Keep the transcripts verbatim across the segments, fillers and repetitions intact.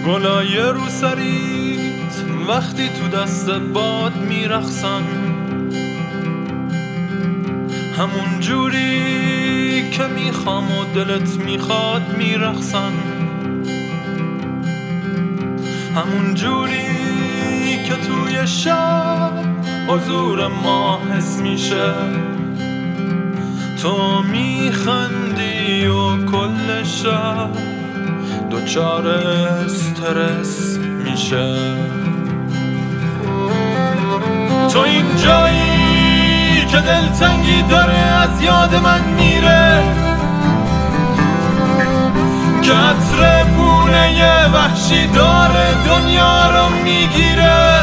گلای رو سریت وقتی تو دست باد میرقصن، همون جوری که میخوام و دلت میخواد میرقصن، همون جوری که توی شب حضور ما حس میشه، تو میخندی و کل شب دوچار استرس میشه. تو این جایی که دلتنگی داره از یاد من میره، که عطر پونه وحشی داره دنیا رو میگیره.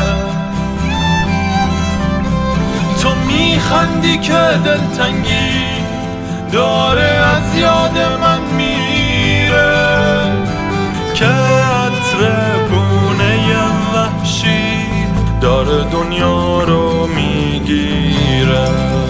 تو میخندی که دلتنگی داره از یاد من میره، که عطر پونه وحشی داره دنیا رو میگیره.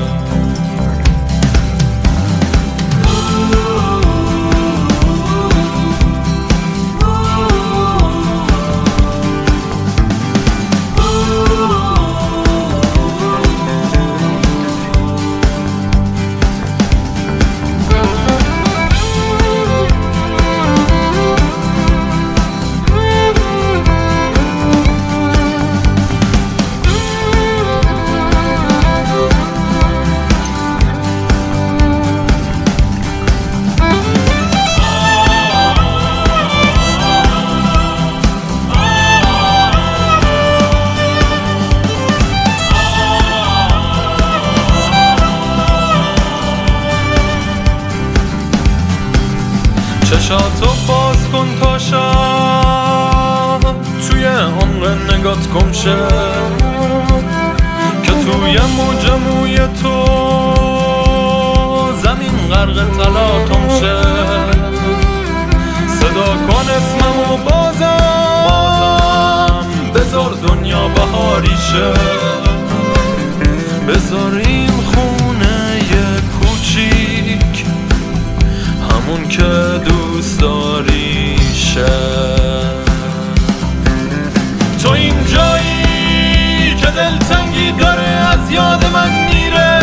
چشاتو باز کن تا شب توی عمق نگات گم شه، که توی موج موی تو زمین غرق تلاطم شه. صدا کن اسممو بازم, بازم بذار دنیا بهاری شه، بذاریم خونه کوچیک همون که دوست داری شه. تو این جایی که دلتنگی داره از یاد من میره،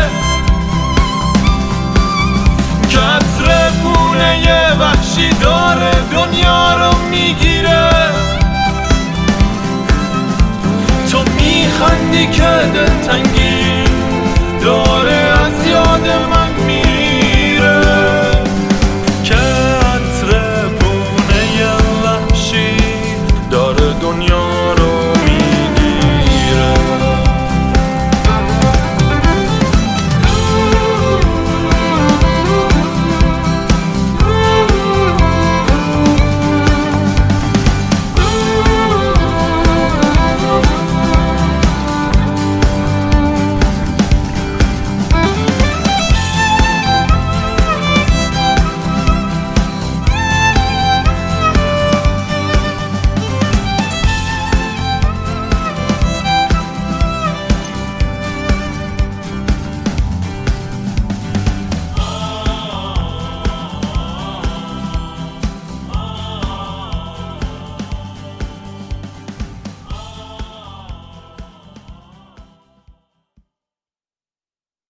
که عطر پونه وحشی داره دنیا رو میگیره. تو میخندی که دلتنگی داره